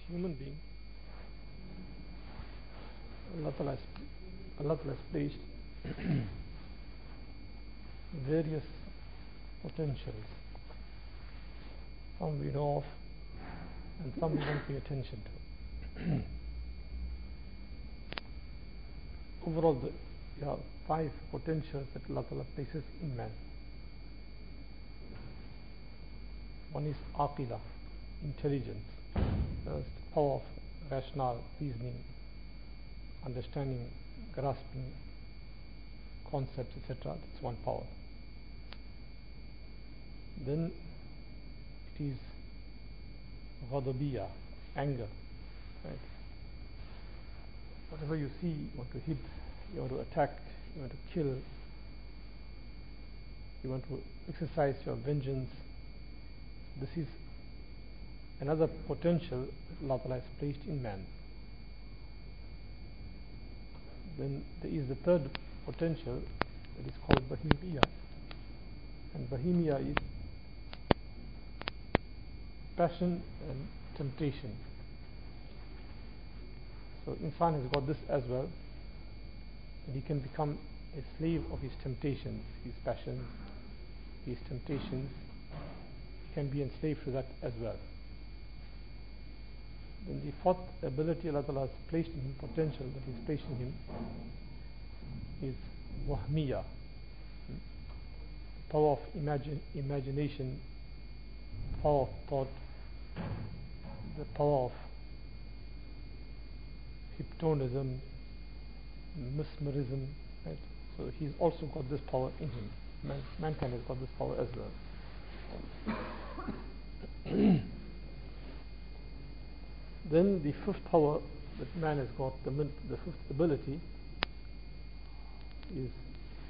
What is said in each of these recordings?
human being, Allah Ta'ala has placed various potentials. Some we know of and some we don't pay attention to. Overall, there are 5 potentials that Allah Ta'ala places in man. One is aqila, intelligence, first power of rational reasoning, understanding, grasping concepts, etc. That's one power. Then it is ghadabiyya, anger, right? Whatever you see, you want to hit, you want to attack, you want to kill, you want to exercise your vengeance. This is another potential that Allah Ta'ala has placed in man. Then there is the third potential that is called bahimiyya, and bahimiyya is passion and temptation. So insan has got this as well, and he can become a slave of his temptations, his passions, his temptations. He can be enslaved to that as well. Then the fourth ability Allah Ta'ala has placed in him, potential that He's placed in him, is wahmiya, power of imagination, power of thought, the power of hypnotism, mesmerism, right? So he's also got this power in him. Mankind has got this power as well. Then the fifth power that man has got, the fifth ability, is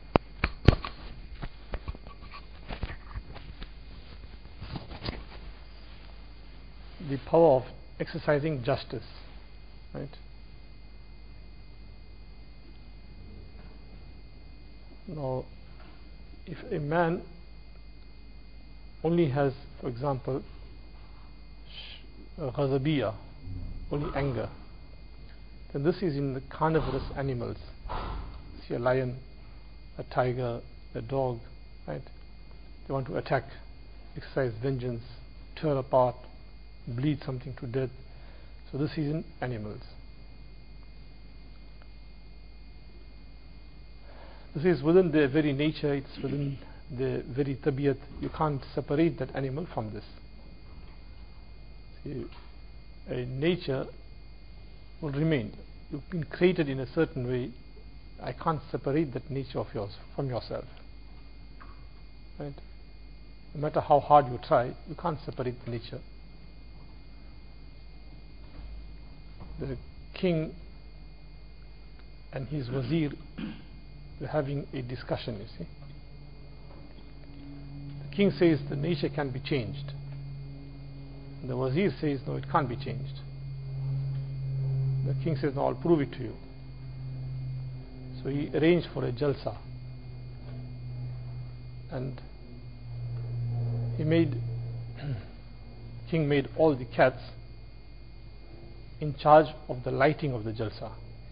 the power of exercising justice, right? Now, if a man only has, for example, ghazabiyya, only anger, then this is in the carnivorous animals. See a lion, a tiger, a dog, right? They want to attack, exercise vengeance, tear apart, bleed something to death. So this is in animals. This is within their very nature, it's within the very tabiyat. You can't separate that animal from this. See, a nature will remain. You've been created in a certain way. I can't separate that nature of yours from yourself, right? No matter how hard you try, you can't separate the nature. The king and his wazir were having a discussion, you see. The king says the nature can be changed. The wazir says no, it can't be changed. The king says no, I'll prove it to you. So he arranged for a jalsa, and king made all the cats in charge of the lighting of the jalsa.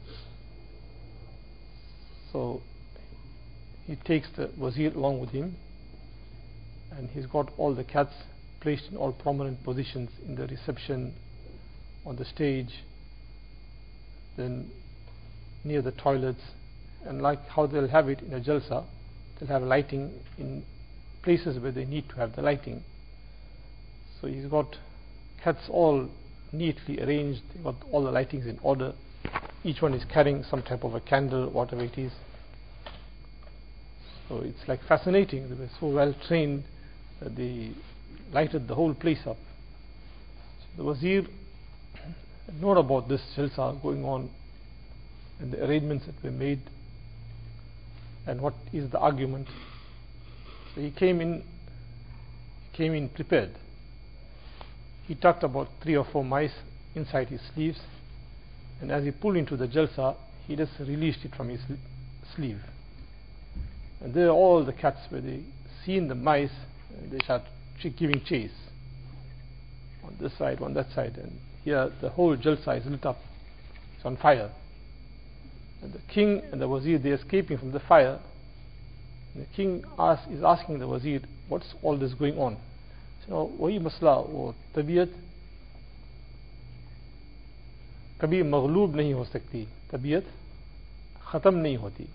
So he takes the wazir along with him, and he's got all the cats placed in all prominent positions in the reception, on the stage, then near the toilets, and like how they'll have it in a jalsa, they'll have lighting in places where they need to have the lighting. So he's got cats all neatly arranged, they've got all the lightings in order, each one is carrying some type of a candle, whatever it is. So it's like fascinating. They were so well trained that they lighted the whole place up. So the wazir had known about this jalsa going on and the arrangements that were made and what is the argument. So he came in prepared. He tucked about 3 or 4 mice inside his sleeves, and as he pulled into the jalsa, he just released it from his sleeve. And there all the cats, where they seen the mice, they start giving chase on this side, on that side, and here the whole jalsa is lit up, it's on fire. And the king and the wazir, they are escaping from the fire. And the king is asking the wazir, what's all this going on? So, वही मसला, वो तबीयत कभी मगलूब नहीं हो सकती, तबीयत ख़त्म नहीं होती.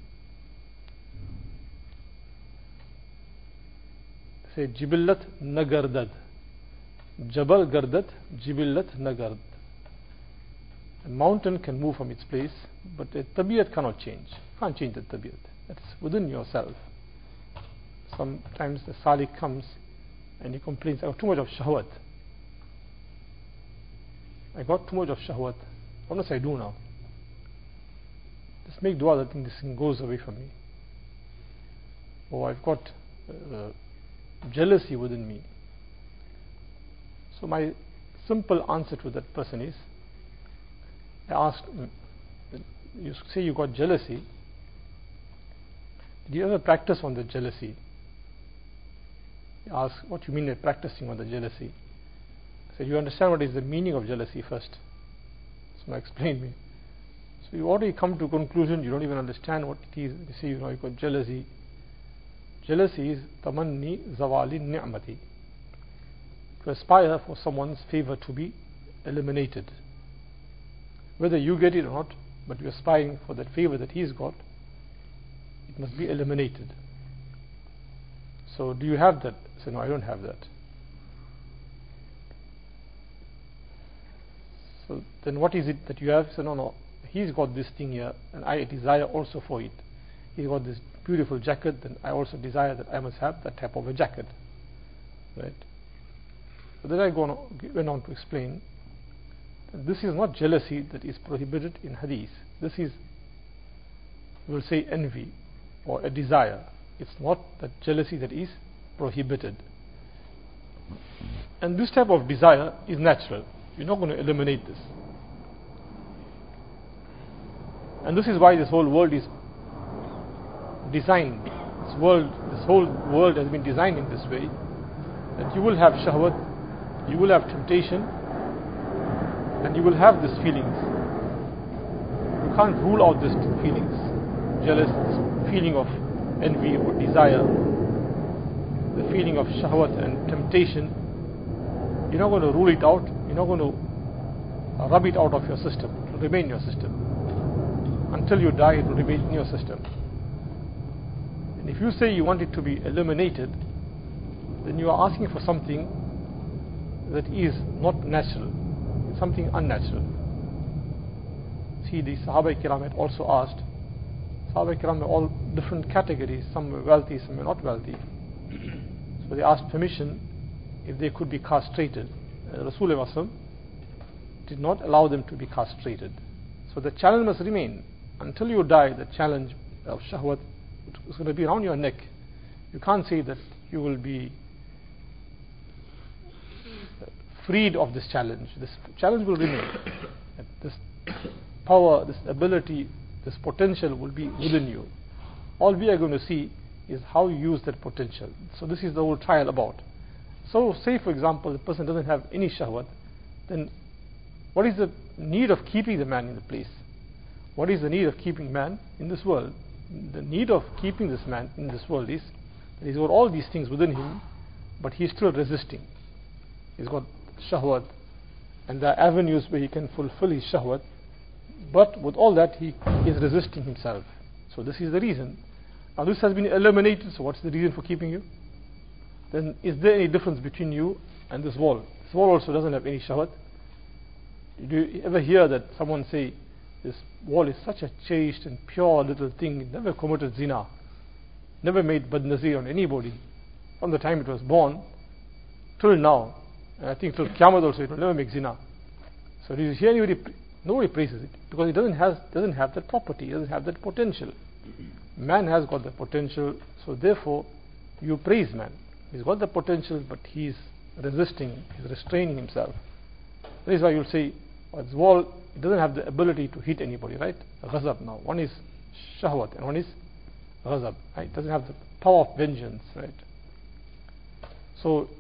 से जिबिल्लत न गर्दद, जबल गर्दत, जिबिल्लत न गर्द. A mountain can move from its place, but a tabiyat cannot change. You can't change the tabiyat. That's within yourself. Sometimes the salik comes and he complains, I got too much of shahwat. I got too much of shahwat. What must I do now? Just make dua that this thing goes away from me. Or I've got jealousy within me. So my simple answer to that person is, I asked, you say you got jealousy. Did you ever practice on the jealousy? He asked, what you mean by practicing on the jealousy? I said, you understand what is the meaning of jealousy first? So I explained me. So you already come to a conclusion, you don't even understand what it is. You see, you got jealousy. Jealousy is tamanni zawali ni'mati. To aspire for someone's favor to be eliminated. Whether you get it or not, but you're aspiring for that favor that he's got, it must be eliminated. So do you have that? I said, no, I don't have that. So then what is it that you have? So no, he's got this thing here and I desire also for it. He's got this beautiful jacket, then I also desire that I must have that type of a jacket. Right? So then I went on to explain that this is not jealousy that is prohibited in hadith. This is, we'll say, envy or a desire. It's not that jealousy that is prohibited. And this type of desire is natural. You're not going to eliminate this. And this is why this whole world is designed. This whole world has been designed in this way, that you will have shahwat, you will have temptation, and you will have these feelings. You can't rule out these two feelings. Jealous, this feeling of envy or desire, the feeling of shahwat and temptation. You're not going to rule it out. You're not going to rub it out of your system. It will remain in your system. Until you die, it will remain in your system. And if you say you want it to be eliminated, then you are asking for something that is not natural. It's something unnatural. See, the Sahaba Kiram had also asked. Sahaba Kiram were all different categories. Some were wealthy, some were not wealthy. So they asked permission if they could be castrated. Rasulullah did not allow them to be castrated. So the challenge must remain. Until you die, the challenge of shahwat is going to be around your neck. You can't say that you will be freed of this challenge. This challenge will remain. This power, this ability, this potential will be within you. All we are going to see is how you use that potential. So this is the whole trial about. So say for example the person doesn't have any shahwat, then what is the need of keeping the man in the place? What is the need of keeping man in this world? The need of keeping this man in this world is that he's got all these things within him, but he's still resisting. He's got shahwat and there are avenues where he can fulfill his shahwat, but with all that he is resisting himself. So this is the reason. Now this has been eliminated, so what's the reason for keeping you? Then is there any difference between you and this wall? This wall also doesn't have any shahwat. Do you ever hear that someone say, this wall is such a chaste and pure little thing, it never committed zina, never made bad nazir on anybody, from the time it was born till now, and I think till Qiyamah also it will never make zina. So did you hear anybody? Nobody praises it, because it doesn't have that property, it doesn't have that potential. Man has got the potential, so therefore you praise man. He's got the potential, but he's resisting, he's restraining himself. That is why you'll say, this wall, it doesn't have the ability to hit anybody, right? Ghazab now. One is shahwat and one is ghazab. Right? It doesn't have the power of vengeance, right? So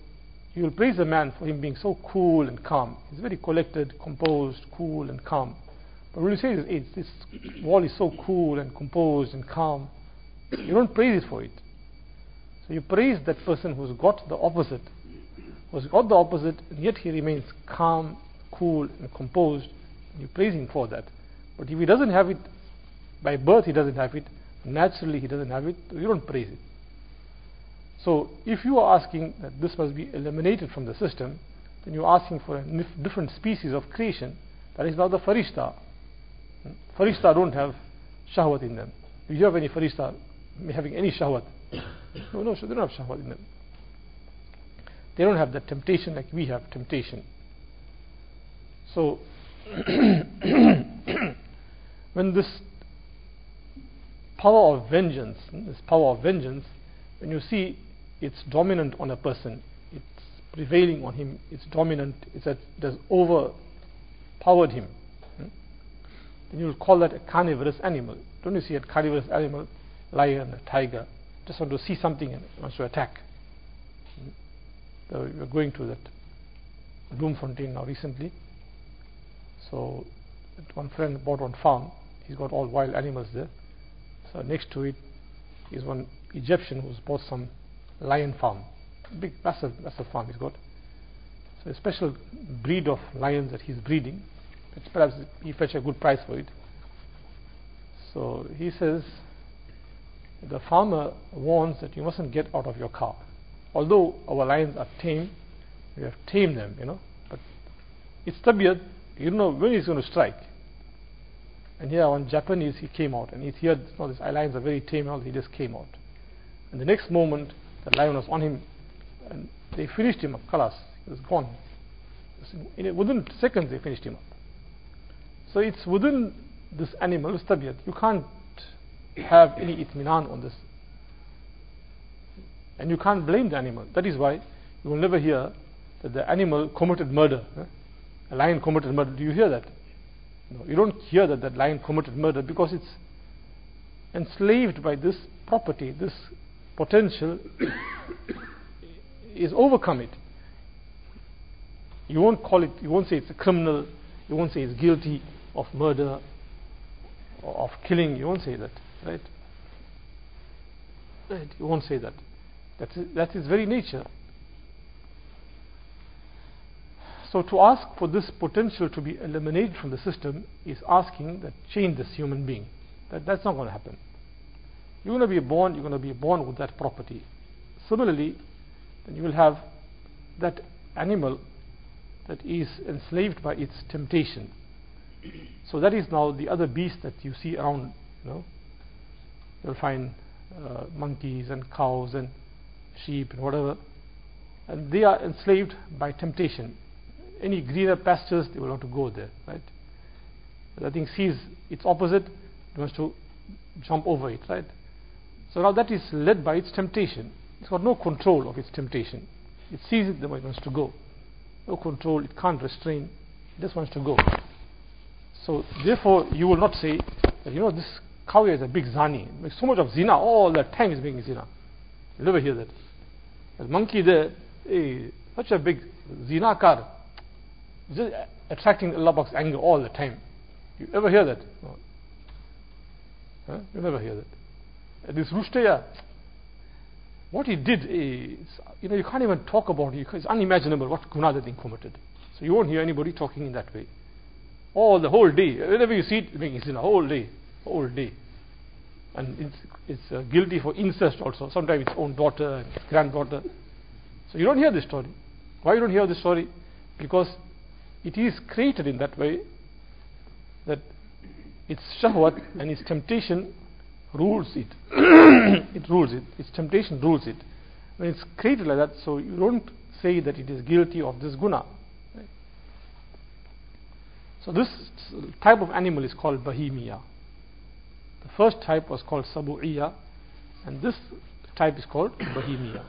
You will praise a man for him being so cool and calm. He's very collected, composed, cool and calm. But when you say this wall is so cool and composed and calm, you don't praise it for it. So you praise that person who's got the opposite, and yet he remains calm, cool and composed. You praise him for that. But if he doesn't have it, by birth he doesn't have it, naturally he doesn't have it, you don't praise it. So if you are asking that this must be eliminated from the system, then you are asking for a different species of creation. That is now the farishta. Farishta don't have shahwat in them. Do you have any farishta having any shahwat? No, so they don't have shahwat in them. They don't have that temptation like we have temptation. So when this power of vengeance, when you see it's dominant on a person, it's prevailing on him, it's dominant, it has overpowered him, then you will call that a carnivorous animal. Don't you see a carnivorous animal, lion, a tiger, just want to see something and wants to attack. So we are going to that Bloemfontein now recently. So one friend bought one farm. He's got all wild animals there. So next to it is one Egyptian who's bought some lion farm, big massive farm he's got. So a special breed of lions that he's breeding, which perhaps he fetch a good price for it. So he says the farmer warns that you mustn't get out of your car. Although our lions are tame, we have tamed them, but it's tabiyat, you don't know when he's going to strike. And here one Japanese, he came out and he heard these lions are very tame, and he just came out. And the next moment the lion was on him and they finished him up. Khalas, he was gone. Within seconds they finished him up. So it's within this animal, it's tabiyat. You can't have any itminan on this. And you can't blame the animal. That is why you will never hear that the animal committed murder. A lion committed murder. Do you hear that? No, you don't hear that that lion committed murder, because it's enslaved by this property, this potential is overcome it. You won't call it, you won't say it's a criminal, you won't say it's guilty of murder or of killing, you won't say that, right? You won't say that. That's its very nature. So to ask for this potential to be eliminated from the system is asking that change this human being. That's not going to happen. You're going to be born with that property. Similarly, then you will have that animal that is enslaved by its temptation. So that is now the other beast that you see around. You'll find monkeys and cows and sheep and whatever, and they are enslaved by temptation. Any greener pastures, they will want to go there, right? That thing sees its opposite, it wants to jump over it, right? So now that is led by its temptation. It's got no control of its temptation. It sees it, then it wants to go. No control, it can't restrain, it just wants to go. So therefore you will not say that this cow is a big zani, it makes so much of zina, all the time is making zina. You never hear that. The monkey there, such a big zina car, just attracting Allah Pak's anger all the time. You ever hear that? No. You never hear that. This Rushtaya, what he did is, you can't even talk about it. It's unimaginable what guna that thing committed. So you won't hear anybody talking in that way. All the whole day, whenever you see it, making sin, whole day. And it's guilty for incest also. Sometimes its own daughter and granddaughter. So you don't hear this story. Why you don't hear this story? Because it is created in that way that its shahwat and its temptation rules it. It rules it. Its temptation rules it. When it's created like that, so you don't say that it is guilty of this guna. Right? So this type of animal is called bahimiya. The first type was called sabu'iya, and this type is called bahimiya.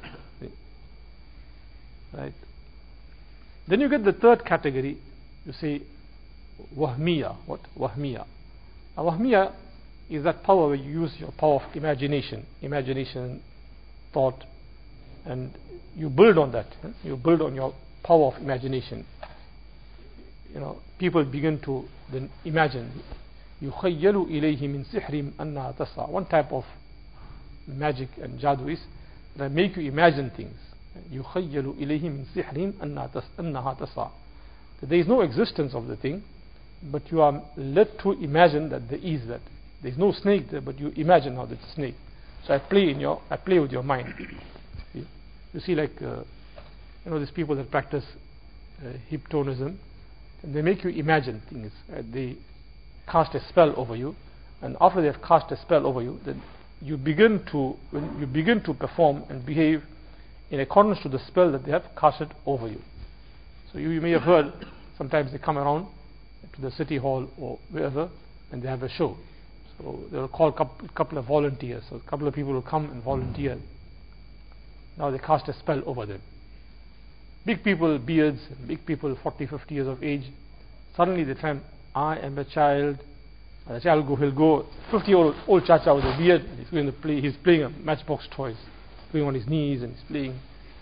Right? Then you get the third category. You say wahmiya. What? Wahmiya. Now wahmiya is that power where you use your power of imagination, thought, and you build on that. You build on your power of imagination. People begin to then imagine. يُخَيَّلُ إِلَيْهِ مِنْ سِحْرٍ أَنَّهَا تَسْعَى. One type of magic and jadoo is that make you imagine things. يُخَيَّلُ إِلَيْهِ مِنْ سِحْرٍ أَنَّهَا تَسْعَى. There is no existence of the thing, but you are led to imagine that there is that. There is no snake there, but you imagine how there's a snake. So I play with your mind. You see, like these people that practice hypnotism, and they make you imagine things. They cast a spell over you, and after they have cast a spell over you, then when you begin to perform and behave in accordance to the spell that they have casted over you. So you may have heard sometimes they come around to the city hall or wherever, and they have a show. So they'll call a couple of volunteers. So a couple of people will come and volunteer. Now they cast a spell over them. Big people, beards, big people, 40, 50 years of age. Suddenly they try, I am a child. And the child he'll go, 50-year-old chacha with a beard. And he's going to play. He's playing a matchbox toys, going on his knees and he's playing.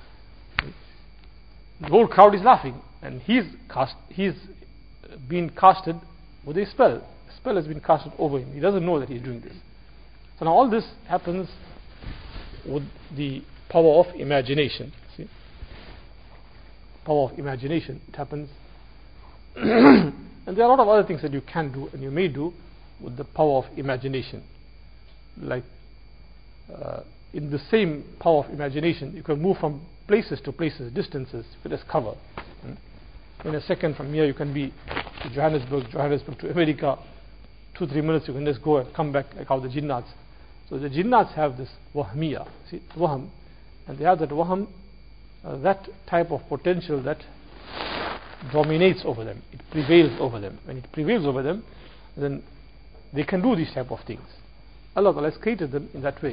The whole crowd is laughing, and he's been casted with a spell. A spell has been casted over him. He doesn't know that he's doing this. So now all this happens with the power of imagination. See, power of imagination. It happens, and there are a lot of other things that you can do and you may do with the power of imagination. Like in the same power of imagination, you can move from places to places, distances, if it is cover. In a second from here, you can be to Johannesburg to America. 2-3 minutes, you can just go and come back, like how the jinnats. So the jinnats have this wahmiya, see, wahm, and they have that wahm, that type of potential that dominates over them. It prevails over them. When it prevails over them, then they can do these type of things. Allah Ta'ala has created them in that way.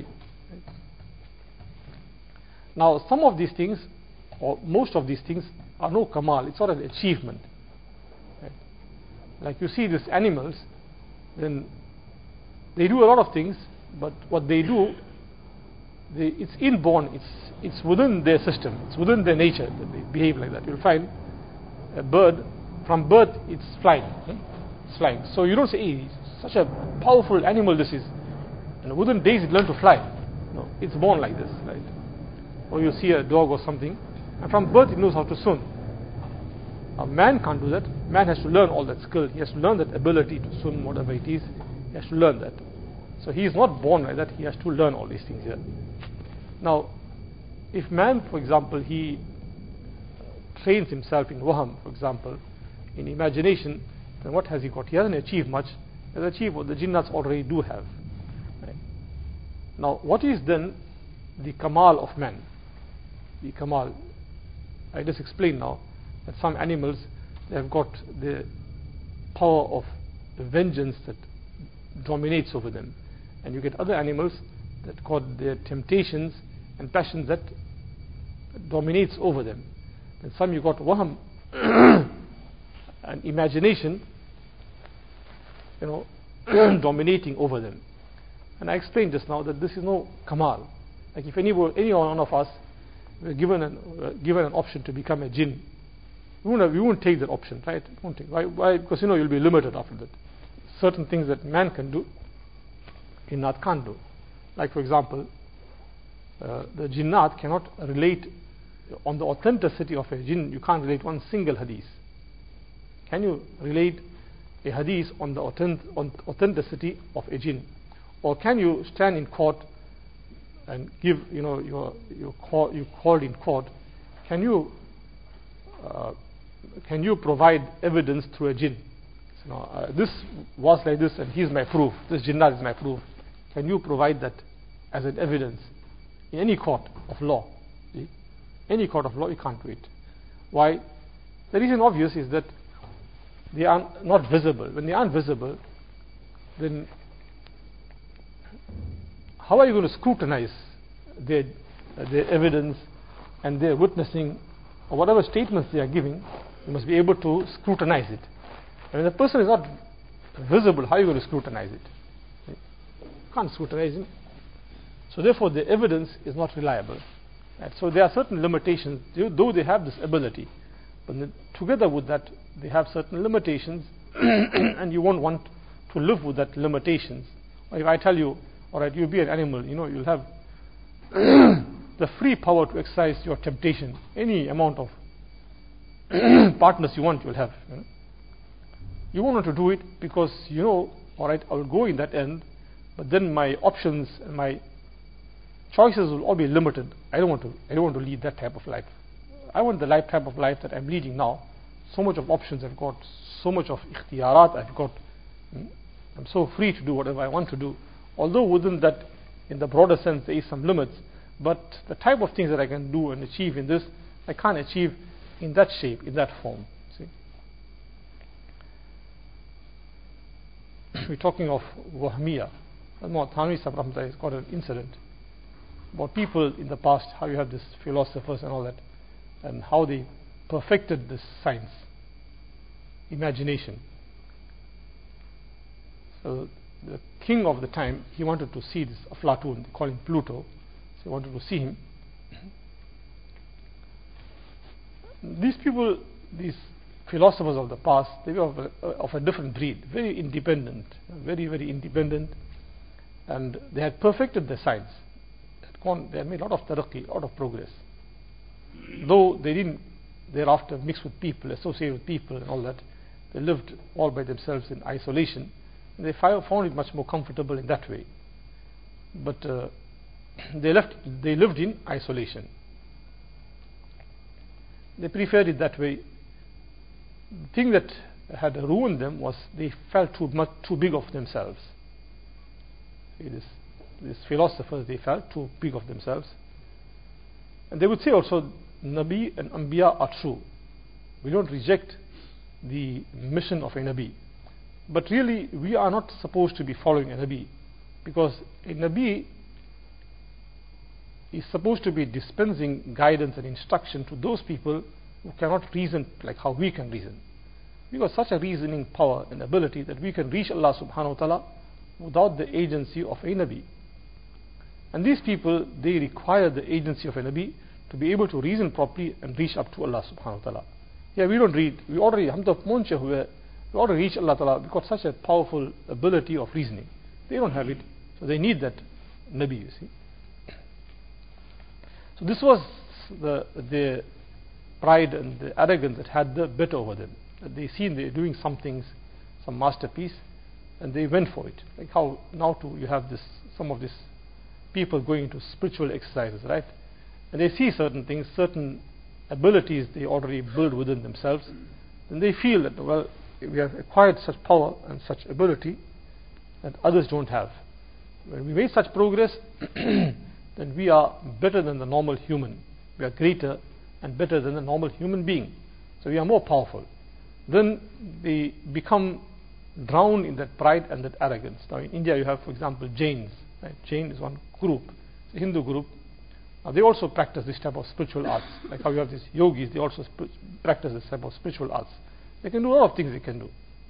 Now, some of these things, or most of these things, are no kamal. It's not an achievement. Right? Like you see these animals, then they do a lot of things, but what they do, it's inborn. It's within their system. It's within their nature that they behave like that. You'll find a bird, from birth it's flying. It's flying. So you don't say, hey, such a powerful animal this is. And within days it learned to fly. No, it's born like this, right? Or you see a dog or something, and from birth it knows how to swim. A man can't do that. Man has to learn all that skill. He has to learn that ability to swim, whatever it is. He has to learn that. So he is not born like that. He has to learn all these things here. Now, if man, for example, he trains himself in wahm, for example, in imagination, then what has he got? He hasn't achieved much. He has achieved what the jinnats already do have. Right? Now, what is then the kamal of man? The kamal, I just explained now that some animals, they have got the power of the vengeance that dominates over them, and you get other animals that got their temptations and passions that dominates over them. And some you got wahm and imagination, dominating over them. And I explained just now that this is no kamal. Like if any one of us were given an option to become a jinn, we won't take that option, right? Won't take. Why? Because you'll be limited after that. Certain things that man can do, jinnat can't do. Like for example, the jinnat cannot relate on the authenticity of a jinn. You can't relate one single hadith. Can you relate a hadith on the authenticity of a jinn? Or can you stand in court and give, you called in court? Can you provide evidence through a jinn? So, this was like this, and he's my proof. This jinnat is my proof. Can you provide that as an evidence in any court of law? See? Any court of law, you can't do it. Why? The reason obvious is that they are not visible. When they aren't visible, then how are you going to scrutinize their evidence and their witnessing, or whatever statements they are giving? You must be able to scrutinize it. And when the person is not visible, how are you going to scrutinize it? You can't scrutinize him. So therefore the evidence is not reliable. Right? So there are certain limitations, though they have this ability, but together with that, they have certain limitations, and you won't want to live with that limitations. Or if I tell you, all right, you'll be an animal, you'll have the free power to exercise your temptation, any amount of partners you want, you'll have. You won't want to do it because all right, I will go in that end, but then my options and my choices will all be limited. I don't want to lead that type of life. I want the type of life that I'm leading now. So much of options I've got, so much of ikhtiyarat I've got. I'm so free to do whatever I want to do. Although within that, in the broader sense, there is some limits, but the type of things that I can do and achieve in this, I can't achieve in that shape, in that form. See? We're talking of Wahmiya. Thanvi Sahib has got an incident about people in the past, how you have these philosophers and all that, and how they perfected this science, imagination. So the king of the time, he wanted to see this Aflatun, they call him Pluto, so he wanted to see him. These people, these philosophers of the past, they were of a different breed, very independent, very, very independent, and they had perfected the science. They had made a lot of taraqi, a lot of progress. Though they didn't thereafter mix with people, associate with people and all that, they lived all by themselves in isolation. And they found it much more comfortable in that way. But they lived in isolation. They preferred it that way. The thing that had ruined them was they felt too big of themselves. These philosophers, they felt too big of themselves. And they would say also, Nabi and Anbiya are true. We don't reject the mission of a Nabi. But really, we are not supposed to be following a Nabi, because a Nabi is supposed to be dispensing guidance and instruction to those people who cannot reason like how we can reason. We got such a reasoning power and ability that we can reach Allah subhanahu wa ta'ala without the agency of a Nabi. And these people, they require the agency of a Nabi to be able to reason properly and reach up to Allah subhanahu wa ta'ala. Yeah, we don't read. We already reach Allah ta'ala. We've got such a powerful ability of reasoning. They don't have it, so they need that Nabi, you see. So this was the pride and the arrogance that had the better over them. That they seen they're doing some things, some masterpiece, and they went for it. Like how now you have some of these people going into spiritual exercises, right? And they see certain things, certain abilities they already build within themselves, and they feel that, well, we have acquired such power and such ability that others don't have. When we make such progress, then we are better than the normal human. We are greater and better than the normal human being. So we are more powerful. Then they become drowned in that pride and that arrogance. Now in India you have, for example, Jains. Right? Jain is one group, it's a Hindu group. They also practice this type of spiritual arts. Like how you have these yogis, they also practice this type of spiritual arts. They can do a lot of things they can do.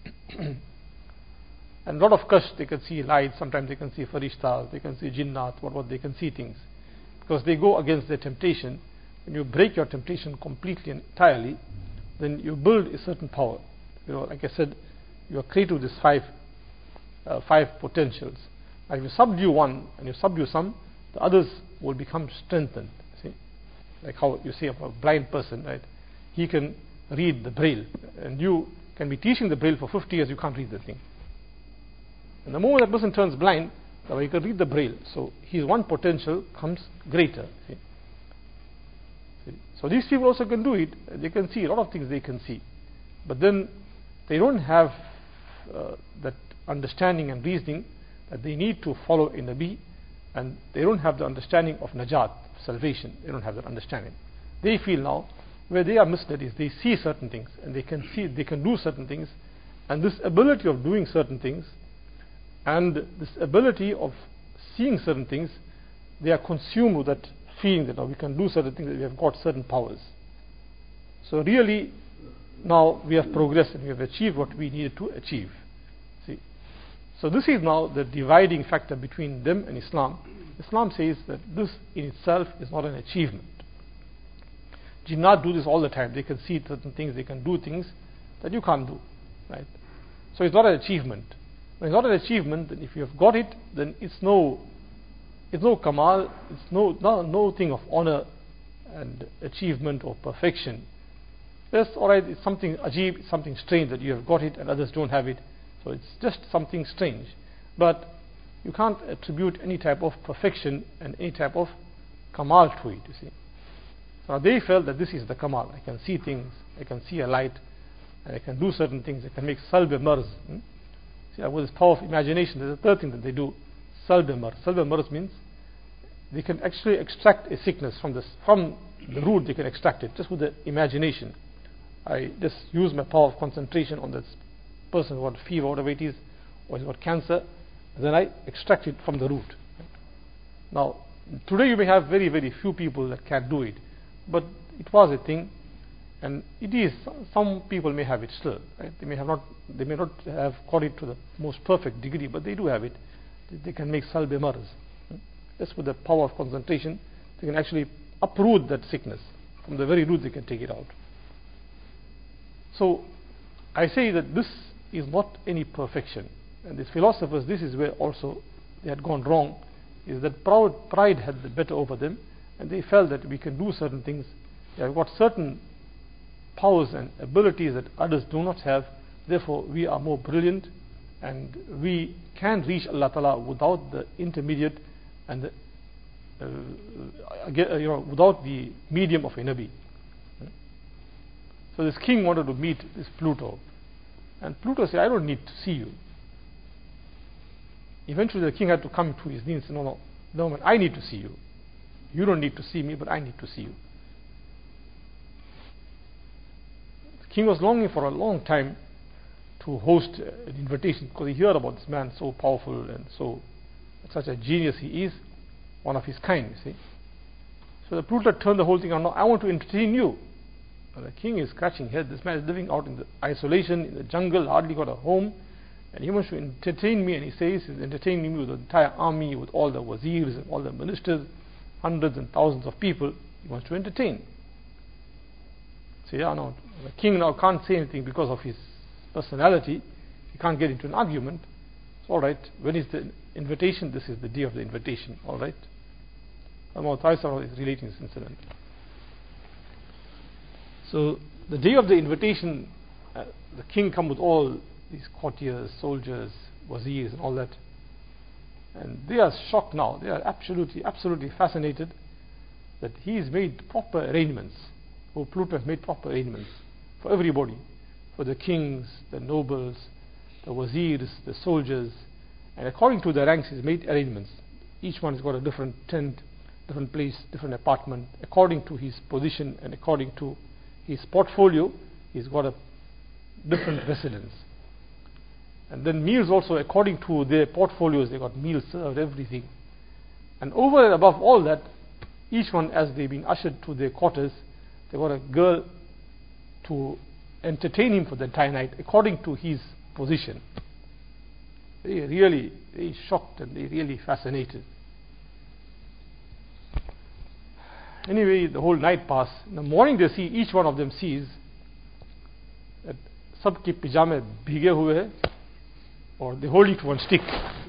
And a lot of kashf, they can see lights, sometimes they can see farishtas, they can see jinnat, what they can see things. Because they go against their temptation. When you break your temptation completely and entirely, then you build a certain power. Like I said, you are created with these five potentials. If you subdue one and you subdue some, the others will become strengthened. See? Like how you say of a blind person, right? He can read the Braille, and you can be teaching the Braille for 50 years, you can't read the thing. And the moment that person turns blind, he can read the Braille. So his one potential comes greater. See? So these people also can do it. They can see a lot of things they can see. But then they don't have that understanding and reasoning that they need to follow a Nabi, and they don't have the understanding of Najat, salvation. They don't have that understanding. They feel now, where they are misled is they see certain things, and they can do certain things, and this ability of doing certain things, and this ability of seeing certain things, they are consumed with that feeling that now we can do certain things, that we have got certain powers. So really, now we have progressed and we have achieved what we needed to achieve. See, so this is now the dividing factor between them and Islam. Islam says that this in itself is not an achievement. Jinnat do this all the time. They can see certain things, they can do things that you can't do, right? So it's not an achievement. When it's not an achievement, then if you have got it, then it's no kamal, it's no thing of honor and achievement or perfection. Yes, alright, it's something ajib, it's something strange that you have got it and others don't have it. So it's just something strange. But you can't attribute any type of perfection and any type of kamal to it, you see. So they felt that this is the kamal. I can see things, I can see a light, and I can do certain things. I can make salb-e marz. See, with this power of imagination, there's a third thing that they do, salb-e marz. Salb-e marz means they can actually extract a sickness from the root. They can extract it just with the imagination. I just use my power of concentration on this person who got fever, whatever it is, or he's got cancer, and then I extract it from the root. Now, today you may have very, very few people that can do it, but it was a thing, and it is. Some people may have it still. Right? They may not have got it to the most perfect degree, but they do have it. They can make salb-e marz. Just with the power of concentration, they can actually uproot that sickness from the very root. They can take it out. So I say that this is not any perfection, and these philosophers, this is where also they had gone wrong, is that pride had the better over them, and they felt that we can do certain things. They have got certain powers and abilities that others do not have, therefore we are more brilliant, and we can reach Allah Ta'ala without the intermediate and without the medium of a Nabi. So this king wanted to meet this Pluto, and Pluto said, I don't need to see you. Eventually the king had to come to his knees and say, no man, I need to see you. You don't need to see me, but I need to see you. The king was longing for a long time to host an invitation, because he heard about this man, so powerful and so such a genius he is, one of his kind, you see. So the Pluto turned the whole thing on. No, I want to entertain you. And the king is scratching his head. This man is living out in the isolation, in the jungle, hardly got a home, and he wants to entertain me, and he says he's entertaining me with the entire army, with all the wazirs and all the ministers, hundreds and thousands of people. He wants to entertain. So the king now can't say anything because of his personality. He can't get into an argument. It's all right. When is the invitation? This is the day of the invitation. All right. Imam Taisar is relating this incident. So the day of the invitation, the king come with all these courtiers, soldiers, wazirs, and all that, and they are shocked now. They are absolutely fascinated that he has made proper arrangements. Pluto has made proper arrangements for everybody, for the kings, the nobles, the wazirs, the soldiers, and according to their ranks, he's made arrangements. Each one has got a different tent, different place, different apartment, according to his position and according to his portfolio. He's got a different residence. And then meals also, according to their portfolios, they got meals served, everything. And over and above all that, each one, as they've been ushered to their quarters, they got a girl to entertain him for the entire night according to his position. They really shocked, and they really fascinated. Anyway, the whole night passed. In the morning they see, each one of them sees that sabke pijame bhige hue hai, or they hold it to one stick.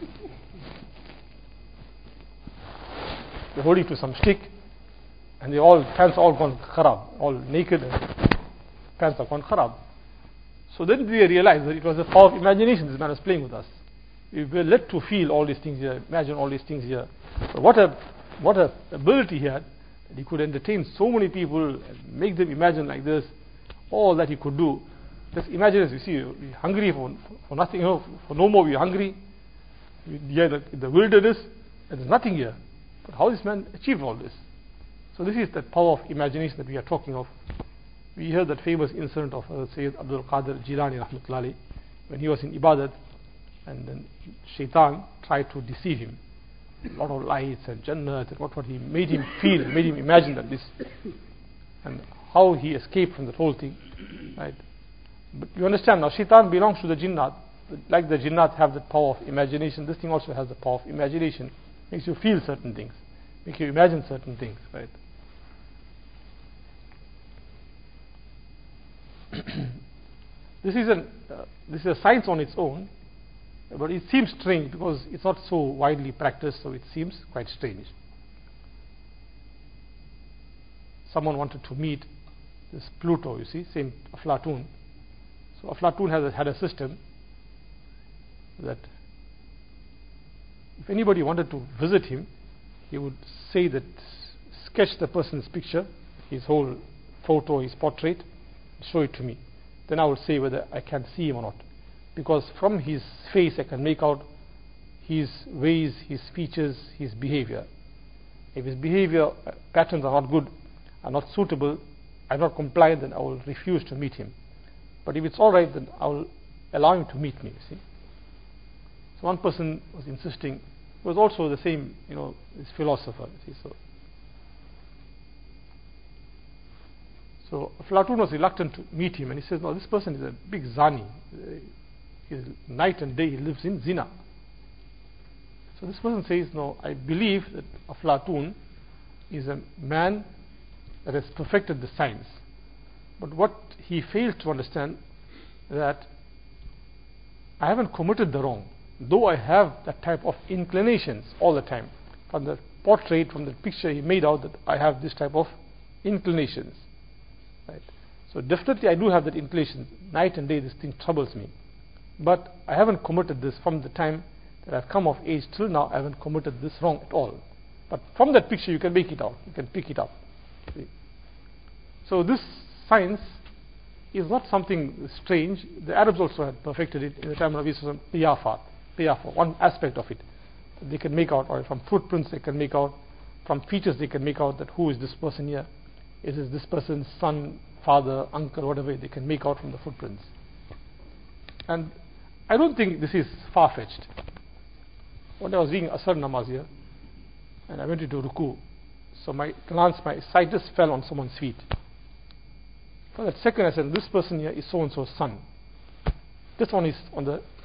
They hold it to some stick, and pants all gone kharab, all naked, and pants are gone kharab. So then they realized that it was the power of imagination. This man was playing with us. We were led to feel all these things here, imagine all these things here. But what a ability he had, that he could entertain so many people and make them imagine like this. All that he could do. Just imagine, as you see, you're hungry for nothing, for no more. You're hungry. You're in the wilderness, and there's nothing here. But how this man achieved all this? So this is the power of imagination that we are talking of. We heard that famous incident of Sayyid Abdul Qadir Jilani Rahmatullahi, when he was in Ibadat, and then Shaitan tried to deceive him. A lot of lights and Jannat and what he made him feel, made him imagine that this, and how he escaped from that whole thing, right? But you understand now, Shaitan belongs to the Jinnat. Like the Jinnat have the power of imagination, this thing also has the power of imagination. Makes you feel certain things, makes you imagine certain things, right? this is a science on its own, but it seems strange because it's not so widely practiced, so it seems quite strange. Someone wanted to meet this Pluto, you see, same Aflatun. So Aflatun had a system that if anybody wanted to visit him, he would say that, sketch the person's picture, his whole photo, his portrait, show it to me. Then I would say whether I can see him or not. Because from his face I can make out his ways, his features, his behavior. If his behavior patterns are not good, are not suitable, I'm not compliant, then I will refuse to meet him. But if it's alright, then I will allow him to meet me, you see. So one person was insisting, he was also the same, this philosopher, you see. So Aflatun was reluctant to meet him, and he says, no, this person is a big zani. Night and day he lives in zina. So this person says, no, I believe that Aflatun is a man that has perfected the science. But what he fails to understand, that I haven't committed the wrong, though I have that type of inclinations all the time. From the portrait, from the picture, he made out that I have this type of inclinations. Right? So definitely I do have that inclination. Night and day this thing troubles me. But I haven't committed this from the time that I've come of age till now. I haven't committed this wrong at all. But from that picture you can make it out. You can pick it up. See? So this science is not something strange. The Arabs also had perfected it in the time of Qiyafat, one aspect of it. They can make out, or from footprints they can make out, from features they can make out that who is this person here. Is this person's son, father, uncle, whatever they can make out from the footprints. And I don't think this is far-fetched. One day I was reading Asr Namaz here, and I went into Ruku. So my sight just fell on someone's feet. For that second I said, this person here is so-and-so's son. This one is on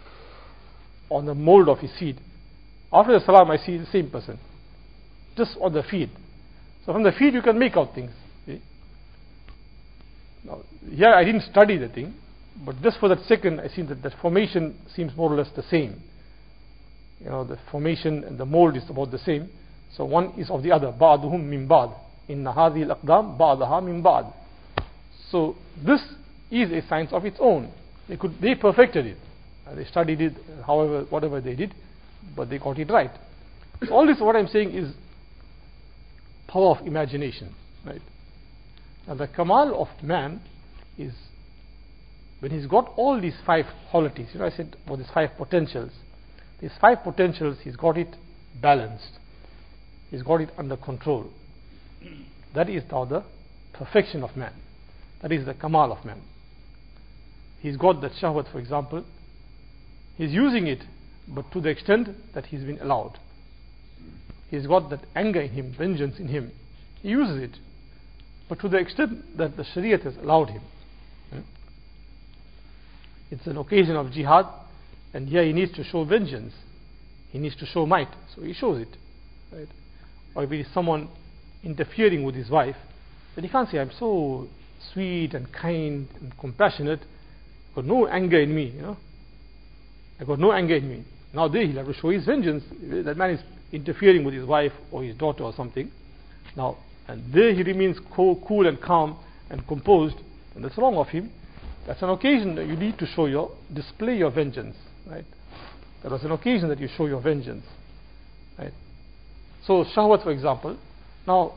the mold of his feet. After the salam I see the same person. Just on the feet. So from the feet you can make out things. See? Now, here I didn't study the thing, but just for that second I see that the formation seems more or less the same. The formation and the mold is about the same. So one is of the other. Ba'duhum min ba'd. Inna hadhihi al-aqdam ba'daha min ba'd. So this is a science of its own. They perfected it. They studied it, whatever they did, but they got it right. So all this, what I'm saying, is power of imagination, right? And the kamal of man is when he's got all these 5 qualities. I said about these 5 potentials. These 5 potentials, he's got it balanced. He's got it under control. That is now the perfection of man. That is the kamal of man. He's got that shahwat, for example. He's using it, but to the extent that he's been allowed. He's got that anger in him, vengeance in him. He uses it, but to the extent that the Shariat has allowed him. It's an occasion of jihad, and here he needs to show vengeance. He needs to show might, so he shows it. Right? Or if it is someone interfering with his wife, then he can't say, I'm so sweet and kind and compassionate, I've got no anger in me, I've got no anger in me. Now there he'll have to show his vengeance. That man is interfering with his wife or his daughter or something. Now, and there he remains cool and calm and composed, and that's wrong of him. That's an occasion that you need to display your vengeance, right? That was an occasion that you show your vengeance, right? So shahwat, for example. Now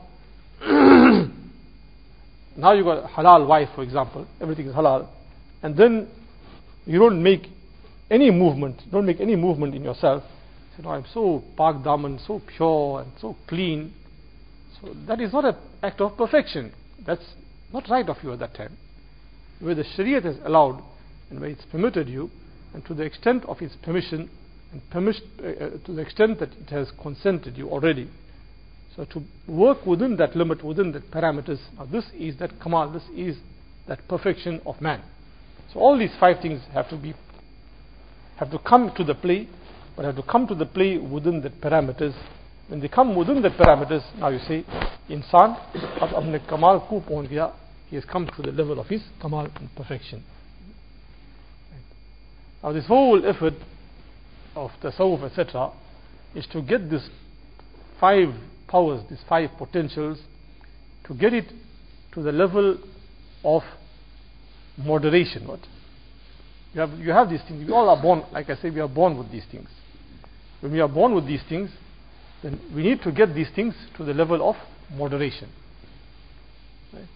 now you got a halal wife, for example. Everything is halal, and then you don't make any movement. Don't make any movement in yourself. You say, I'm so pak daman, so pure and so clean. So that is not an act of perfection. That's not right of you at that time. Where the Shariat has allowed and where it's permitted you, and to the extent of its permission, and to the extent that it has consented you already. So to work within that limit, within that parameters, now this is that kamal, this is that perfection of man. So all these 5 things have to come to the play, but have to come to the play within the parameters. When they come within the parameters, now you say, insan ab apne kamal ko pahunch gaya, he has come to the level of his kamal and perfection. Right. Now this whole effort of tasawwuf, etc., is to get these 5 powers, these 5 potentials, to get it to the level of moderation. What? You have these things. We all are born, like I say, we are born with these things. When we are born with these things, then we need to get these things to the level of moderation. Right?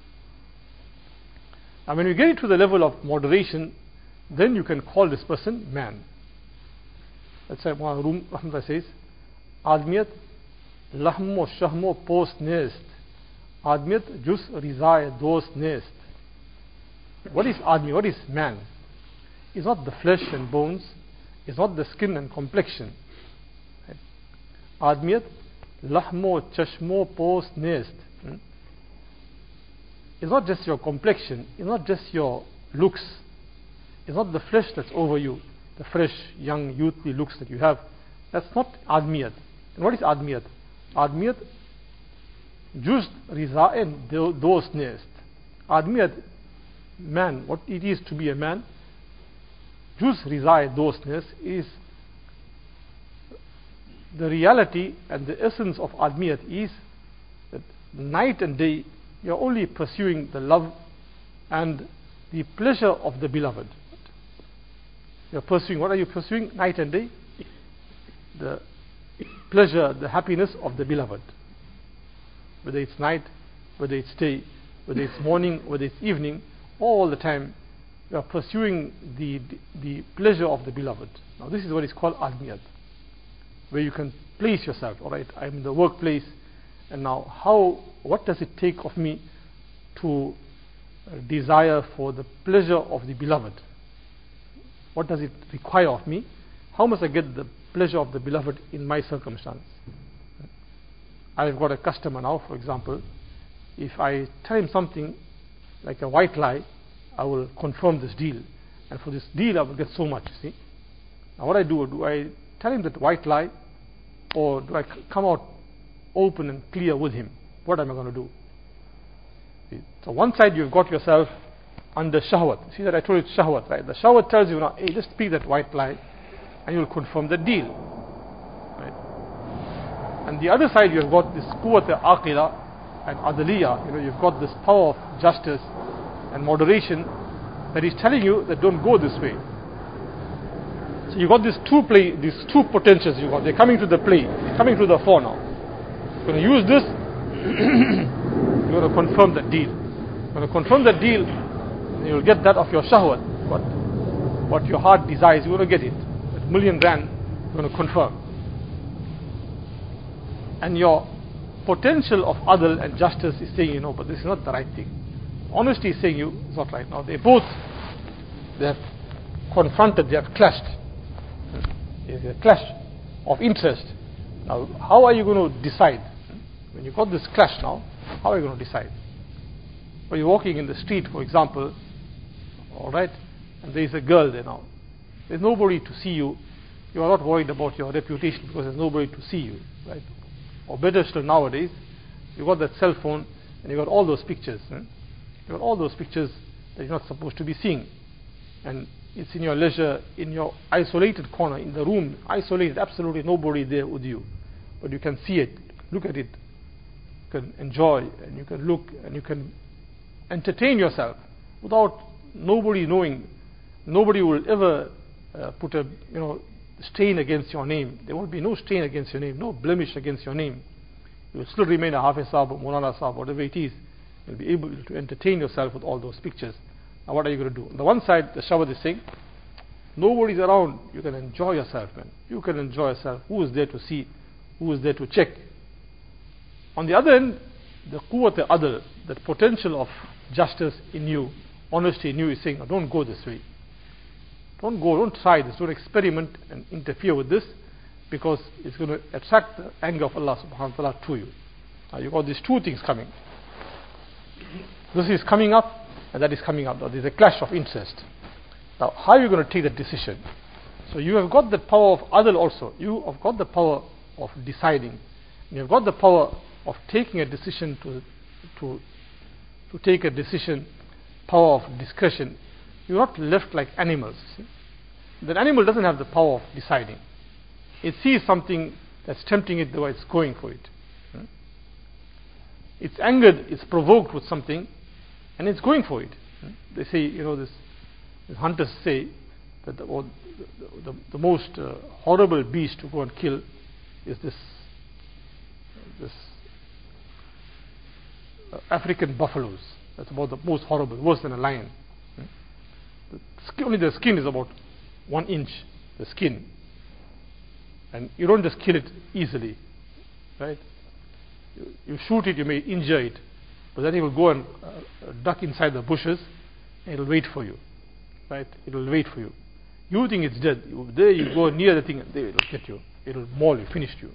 And when you get it to the level of moderation, then you can call this person man. That's why Rum Rahmatullah says, Admiyat lahmo shahmo post nest, Admiyat jus rizai dost nest. What is Admi? What is man? It's not the flesh and bones, it's not the skin and complexion. Admiyat lahmo chashmo post nest. It's not just your complexion, it's not just your looks, it's not the flesh that's over you, the fresh, young, youthly looks that you have. That's not Admiyat. And what is Admiyat? Admiyat just riza'en dost nest. Admiyat, man, what it is to be a man, just riza'en dost nest, is the reality and the essence of Admiyat is that night and day you're only pursuing the love and the pleasure of the beloved. You're pursuing, what are you pursuing night and day? The pleasure, the happiness of the beloved. Whether it's night, whether it's day, whether it's morning, whether it's evening, all the time you are pursuing the pleasure of the beloved. Now this is what is called Admiyat, where you can place yourself. Alright, I'm in the workplace, and now what does it take of me to desire for the pleasure of the beloved? What does it require of me? How must I get the pleasure of the beloved in my circumstance? I've got a customer now, for example. If I tell him something like a white lie, I will confirm this deal, and for this deal I will get so much. See? Now what I do I tell him that white lie, or do I come out open and clear with him? What am I going to do? See? So one side you've got yourself under shahwat. See that I told you it's shahwat, right? The shahwat tells you now, hey, just speak that white lie and you'll confirm the deal. Right? And the other side you've got this quwwat aqila and adaliyah. You've got this power of justice and moderation that is telling you that don't go this way. So you got these two potentials you got. They're coming to the play. They're coming to the fore now. You're going to use this. You're going to confirm that deal. You're going to confirm that deal. And you'll get that of your shahwat. What your heart desires, you're going to get it. That million rand, you're going to confirm. And your potential of adl and justice is saying, but this is not the right thing. Honesty is saying it's not right. Now they have confronted, they have clashed. There's a clash of interest. Now how are you going to decide? When you got this clash now, how are you going to decide? When you're walking in the street, for example, alright, and there is a girl there now. There's nobody to see you. You are not worried about your reputation because there's nobody to see you, right? Or better still, nowadays, you got that cell phone and you got all those pictures. You got all those pictures that you're not supposed to be seeing. And it's in your leisure, in your isolated corner, in the room, isolated, absolutely nobody there with you. But you can see it, look at it, you can enjoy, and you can look, and you can entertain yourself without nobody knowing. Nobody will ever put a stain against your name. There won't be no stain against your name, no blemish against your name. You will still remain a Hafiz Sahib or Maulana Sahib, whatever it is. You'll be able to entertain yourself with all those pictures. Now what are you going to do? On the one side, the shahwat is saying, nobody's around, you can enjoy yourself, man. You can enjoy yourself. Who is there to see? Who is there to check? On the other end, the quwwat adl, that potential of justice in you, honesty in you, is saying, don't go this way. Don't go, don't try this, don't experiment and interfere with this, because it's going to attract the anger of Allah subhanahu wa ta'ala to you. Now you've got these two things coming. This is coming up, and that is coming up. Now there's a clash of interest. Now how are you going to take that decision? So you have got the power of adl also. You have got the power of deciding. You have got the power of taking a decision to to take a decision, power of discretion. You're not left like animals. See? The animal doesn't have the power of deciding. It sees something that's tempting it, the way it's going for it. It's angered, it's provoked with something, and it's going for it. They say, the hunters say that the most horrible beast to go and kill is this African buffaloes. That's about the most horrible, worse than a lion. Only the skin is about 1 inch, the skin. And you don't just kill it easily, right? You shoot it, you may injure it, but then it will go and duck inside the bushes, and it will wait for you, right? It will wait for you. You think it's dead. There you go near the thing, it will get you. It will maul you, finish you.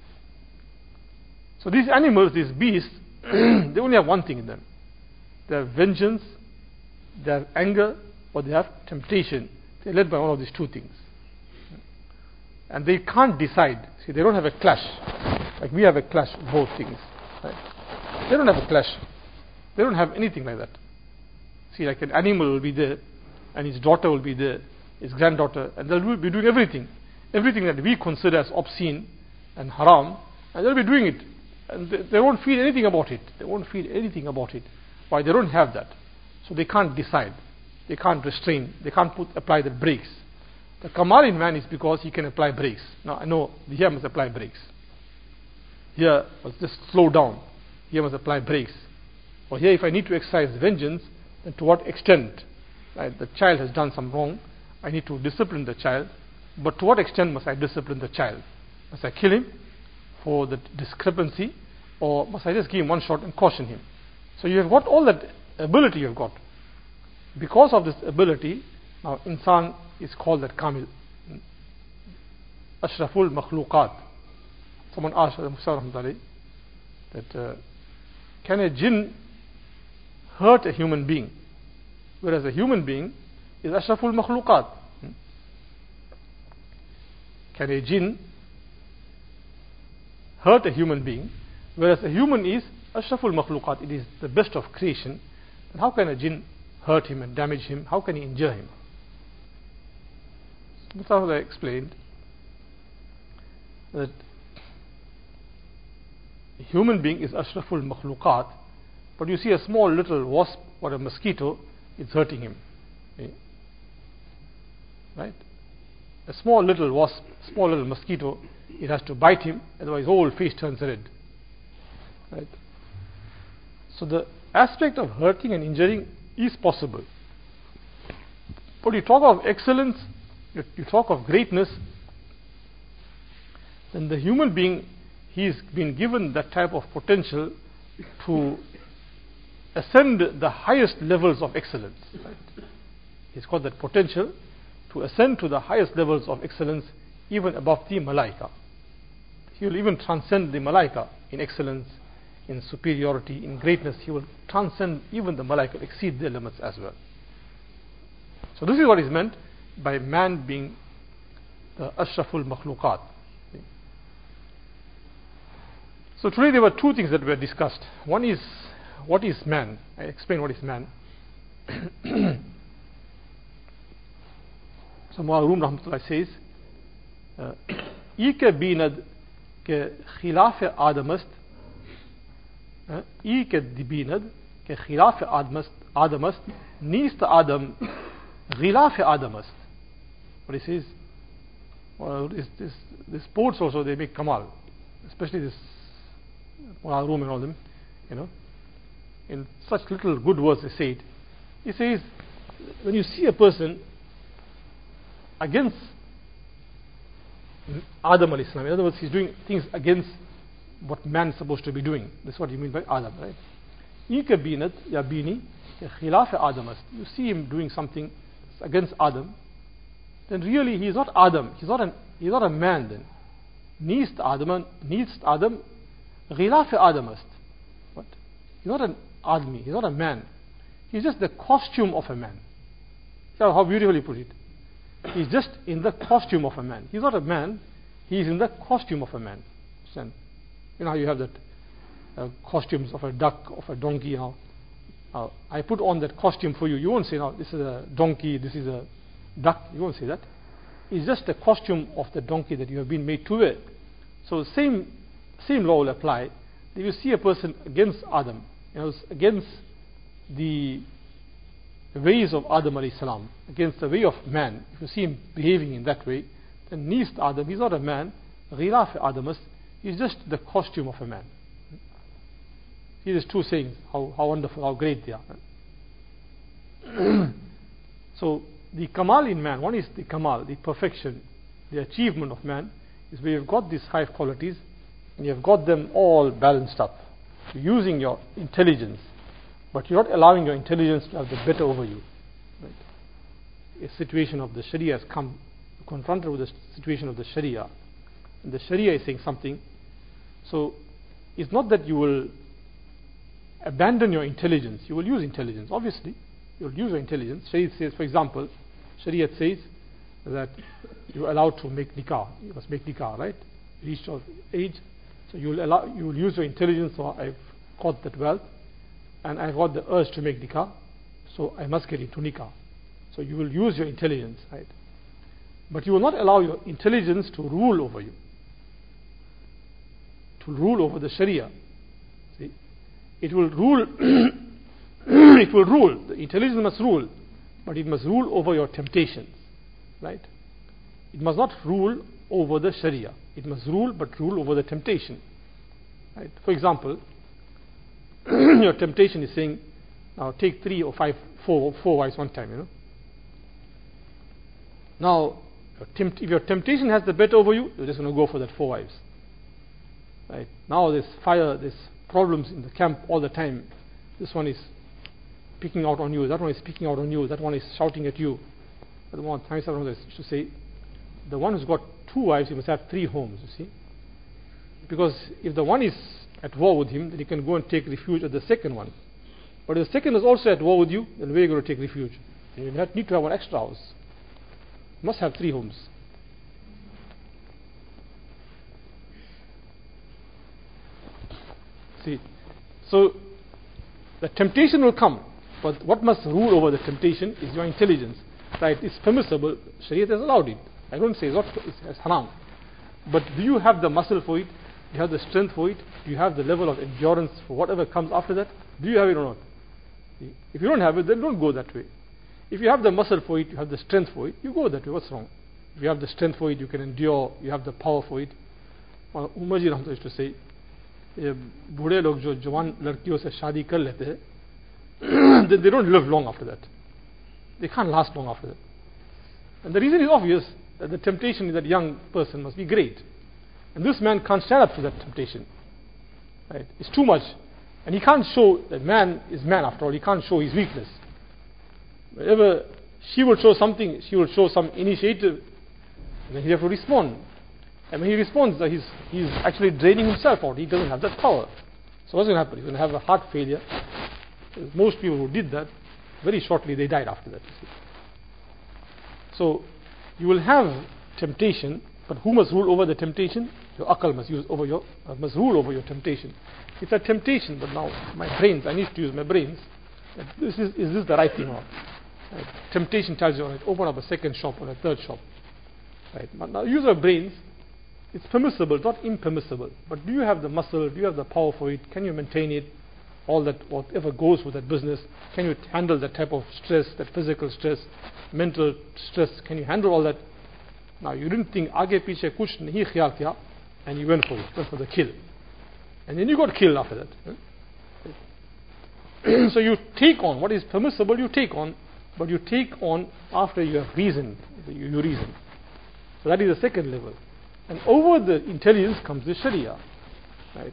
So these animals, these beasts, they only have one thing in them. They have vengeance, they have anger, or they have temptation. They're led by one of these two things. And they can't decide. See, they don't have a clash. Like we have a clash of both things. Right? They don't have a clash. They don't have anything like that. See, like an animal will be there, and his daughter will be there, his granddaughter, and they'll be doing everything. Everything that we consider as obscene and haram, and they'll be doing it. And they won't feel anything about it. They won't feel anything about it. Why? They don't have that. So they can't decide. They can't restrain. They can't apply the brakes. The kamal in man is because he can apply brakes. Now I know here must apply brakes. Here must just slow down. Here must apply brakes. Or here if I need to exercise vengeance, then to what extent? Right? The child has done some wrong. I need to discipline the child. But to what extent must I discipline the child? Must I kill him for the discrepancy? Or must I just give him one shot and caution him? So you have got all that ability you have got. Because of this ability, now insan is called that kamil. Ashraful makhluqat. Someone asked that can a jinn hurt a human being? Whereas a human being is ashraful makhluqat. Can a jinn hurt a human being? Whereas a human is ashraful makhluqat. It is the best of creation. And how can a jinn hurt him and damage him? How can he injure him? That's how I explained that a human being is ashraful makhluqat, but you see a small little wasp or a mosquito, it's hurting him. Right? A small little wasp, small little mosquito, it has to bite him, otherwise his whole face turns red. Right? So the aspect of hurting and injuring is possible. But you talk of excellence, you talk of greatness, then the human being, he's been given that type of potential to ascend the highest levels of excellence. Right? He's got that potential to ascend to the highest levels of excellence, even above the malaika. He will even transcend the malaika in excellence, in superiority, in greatness. He will transcend even the malaika, exceed their limits as well. So this is what is meant by man being the ashraful makhluqat. So today there were two things that were discussed. One is, what is man? I explained what is man. So Ma'arum Rahmatullah says, "E ke binad ke khilaf Adam ast, e ke binad ke khilaf Adam ast, nist Adam khilaf Adam ast." What he says, this sports also they make kamal, especially this Ma'arum and all them, in such little good words they say it. He says, when you see a person against Adam alayhi salam, in other words, he's doing things against what man is supposed to be doing. That's what you mean by Adam, right? Ika binat ya bini khilaf Adam ast. You see him doing something against Adam, then really he is not Adam. He's not a man then. Nist Adam khilaf Adam ast. What? He's not an Admi. He's not a man. He's just the costume of a man. See how beautifully put it. He's just in the costume of a man. He's not a man. He's in the costume of a man. You know how you have that costumes of a duck, of a donkey, I put on that costume for you. You won't say, no, this is a donkey, this is a duck. You won't say that. It's just the costume of the donkey that you have been made to wear. So same law will apply. If you see a person against Adam, against the ways of Adam alayhi salam, against the way of man, if you see him behaving in that way, then Nist Adam, he's not a man. Ghilaf Adamus, he's just the costume of a man. See these two sayings, how wonderful, how great they are. So the Kamal in man, one is the Kamal, the perfection, the achievement of man, is where you've got these 5 qualities and you've got them all balanced up. You're using your intelligence, but you're not allowing your intelligence to have the better over you. Right? A situation of the Sharia has come, confronted with the situation of the Sharia, and the Sharia is saying something. So it's not that you will abandon your intelligence. You will use intelligence, obviously. You will use your intelligence. Sharia says, for example, Sharia says that you're allowed to make nikah. You must make nikah, right? Reach your age. So you will use your intelligence. So I've got that wealth, and I've got the urge to make nikah. So I must get into nikah. So you will use your intelligence, right? But you will not allow your intelligence to rule over you, to rule over the Sharia. See, it will rule. It will rule. The intelligence must rule, but it must rule over your temptations, right? It must not rule over the Sharia. It must rule, but rule over the temptation, right? For example, your temptation is saying, now take 3 or 5, 4 wives one time, Now, if your temptation has the better over you, you're just going to go for that 4 wives. Right? Now there's fire, there's problems in the camp all the time. This one is picking out on you, that one is picking out on you, that one is shouting at you. But the one time I used to say, the one who's got 2 wives, he must have 3 homes, you see. Because if the one is at war with him, then he can go and take refuge at the second one. But if the second is also at war with you, then where are you going to take refuge? And you need to have one extra house. You must have 3 homes. See, so the temptation will come, but what must rule over the temptation is your intelligence. Right? It's permissible. Sharia has allowed it. I don't say it's haram. But do you have the muscle for it? Do you have the strength for it? Do you have the level of endurance for whatever comes after that? Do you have it or not? See? If you don't have it, then don't go that way. If you have the muscle for it, you have the strength for it, you go that way. What's wrong? If you have the strength for it, you can endure, you have the power for it. Umar ji Rahmatullah used to say, बूढ़े लोग जो जवान लड़कियों से शादी कर लेते हैं, they don't live long after that. They can't last long after that. And the reason is obvious, that the temptation in that young person must be great. And this man can't stand up to that temptation. Right? It's too much. And he can't show that man is man after all. He can't show his weakness. Whenever she will show something, she will show some initiative, and then he have to respond. And when he responds, he's actually draining himself out. He doesn't have that power. So what's going to happen? He's going to have a heart failure. Most people who did that, very shortly they died after that. So you will have temptation, but who must rule over the temptation? Your akal must rule over your temptation. It's a temptation, but now my brains, I need to use my brains. Is this the right thing or not? Right. Temptation tells you, right, open up a second shop or a third shop. Right. But now use your brains. It's permissible, not impermissible. But do you have the muscle? Do you have the power for it? Can you maintain it? All that, whatever goes with that business, can you handle that type of stress, that physical stress, mental stress? Can you handle all that? Now you didn't think aage piche kuch nahi khayal kiya, and you went for the kill, and then you got killed after that. So you take on what is permissible. You take on, but you take on after you have reasoned. You reason. So that is the second level. And over the intelligence comes the Sharia, right?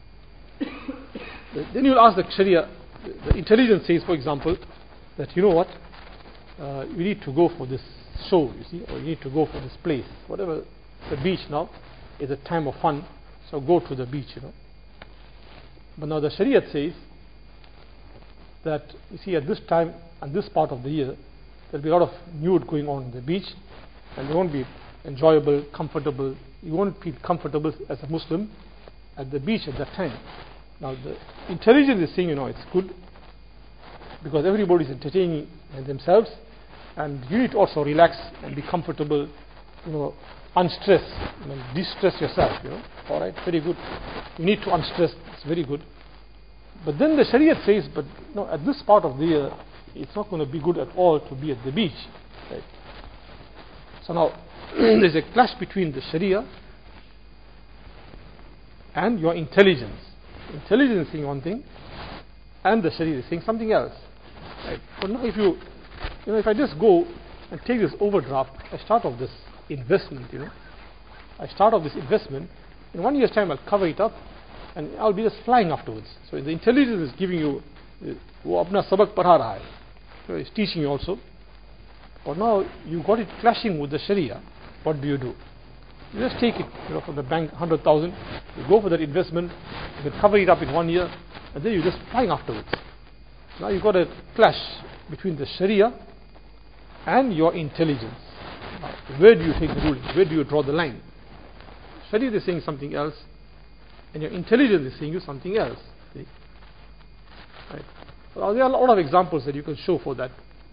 Then you'll ask the Sharia, the intelligence says, for example, that you know what, you need to go for this show, you see, or you need to go for this place, whatever. The beach now is a time of fun, so go to the beach, But now the Sharia says that, you see, at this time and this part of the year, there'll be a lot of nude going on the beach, and they won't be enjoyable, comfortable. You won't feel comfortable as a Muslim at the beach at that time. Now the intelligence is saying, it's good, because everybody is entertaining themselves, and you need to also relax and be comfortable, unstressed, de-stress yourself, all right, very good. You need to unstress, it's very good. But then the Sharia says, but at this part of the year, it's not going to be good at all to be at the beach, right? So now, there's a clash between the Sharia and your intelligence. Intelligence is saying one thing, and the Sharia is saying something else. Right? But now, if I just go and take this overdraft, I start off this investment. I start off this investment. In 1 year's time, I'll cover it up, and I'll be just flying afterwards. So the intelligence is giving you, wo apna sabak padha raha hai. So it's teaching you also. But now you got it clashing with the Sharia. What do? You just take it, from the bank, 100,000. You go for that investment. You can cover it up in 1 year, and then you're just flying afterwards. Now you've got a clash between the Sharia and your intelligence. Now, where do you take the ruling? Where do you draw the line? Sharia is saying something else, and your intelligence is saying you something else. See? Right? Well, there are a lot of examples that you can show for that.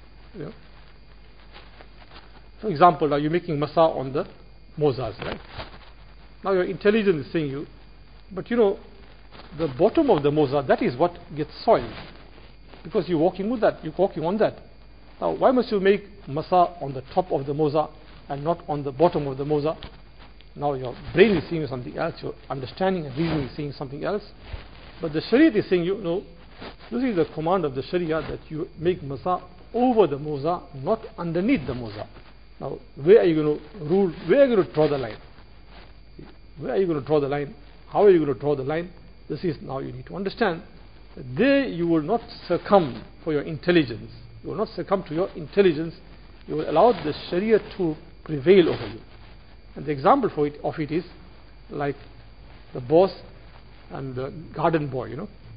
For example, now you're making masa on the mozas, right? Now your intelligence is saying you, but the bottom of the moza, that is what gets soiled, because you're walking with that, you're walking on that. Now, why must you make masa on the top of the moza and not on the bottom of the moza? Now your brain is seeing something else, your understanding and reasoning is seeing something else. But the Sharia is saying this is the command of the Sharia, that you make masa over the moza, not underneath the moza. Now, where are you going to rule? Where are you going to draw the line? Where are you going to draw the line? How are you going to draw the line? This is now you need to understand that there you will not succumb for your intelligence. You will not succumb to your intelligence. You will allow the Sharia to prevail over you. And the example of it is like the boss and the garden boy,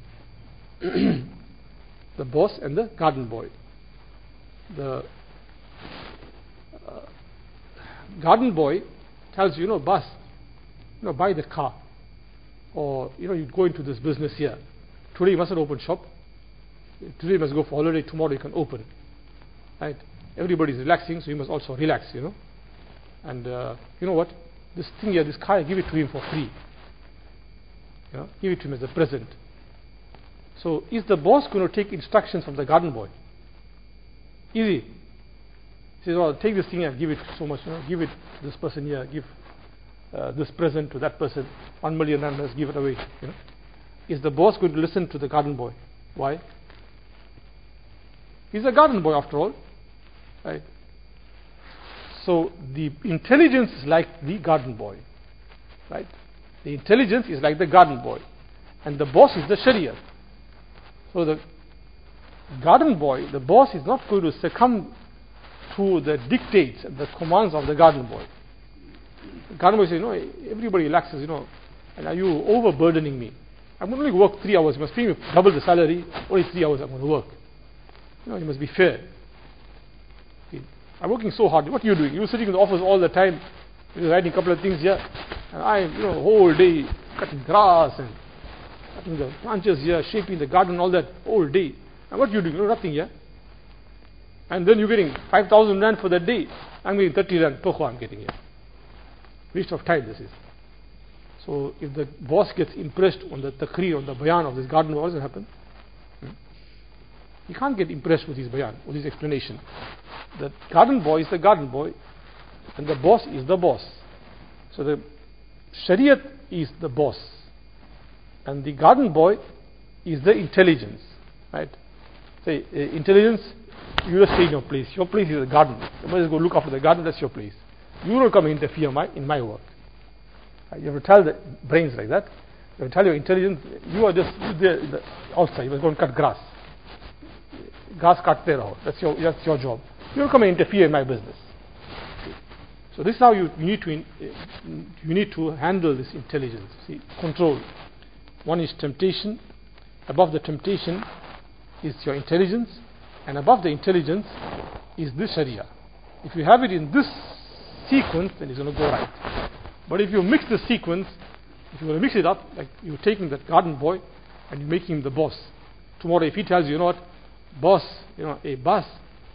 the boss and the garden boy. The garden boy tells you, boss, buy the car, or you go into this business here. Today you mustn't open shop. Today you must go for holiday. Tomorrow you can open. Right? Everybody is relaxing, so you must also relax. And you know what? This thing here, this car, give it to him for free. Give it to him as a present. So is the boss going to take instructions from the garden boy? Easy. He says, well, take this thing and give it so much, give it to this person here, give this present to that person, 1 million rand, let's give it away. Is the boss going to listen to the garden boy? Why? He's a garden boy after all, right? So the intelligence is like the garden boy, right? The intelligence is like the garden boy, and the boss is the Sharia. So the garden boy, the boss, is not going to succumb to the dictates and the commands of the garden boy. The garden boy says, everybody relaxes, and are you overburdening me? I'm going to only work 3 hours. You must pay me double the salary. Only 3 hours I'm going to work. You must be fair. I'm working so hard. What are you doing? You're sitting in the office all the time. You're writing a couple of things here. And I'm, whole day cutting grass and cutting the branches here, shaping the garden, all that, whole day. And what are you doing? Nothing here. And then you're getting 5,000 rand for that day. I'm getting 30 rand per I'm getting here. Waste of time this is. So if the boss gets impressed on the taqreer, on the bayan of this garden, what does happen? He can't get impressed with his bayan, with his explanation. The garden boy is the garden boy, and the boss is the boss. So the Shariat is the boss, and the garden boy is the intelligence, right? Say, intelligence, you just stay in your place. Your place is the garden. You must go look after the garden, that's your place. You don't come and interfere in my work. You have to tell the brains like that. You have to tell your intelligence, you are just there outside, you must go and cut grass. Grass katte raho. That's your job. You don't come and interfere in my business. So this is how you need to handle this intelligence. See, control. One is temptation. Above the temptation is your intelligence, and above the intelligence is the Sharia. If you have it in this sequence, then it's going to go right. But if you mix the sequence, if you want to mix it up, like you're taking that garden boy and you're making him the boss. Tomorrow, if he tells you, boss, a boss,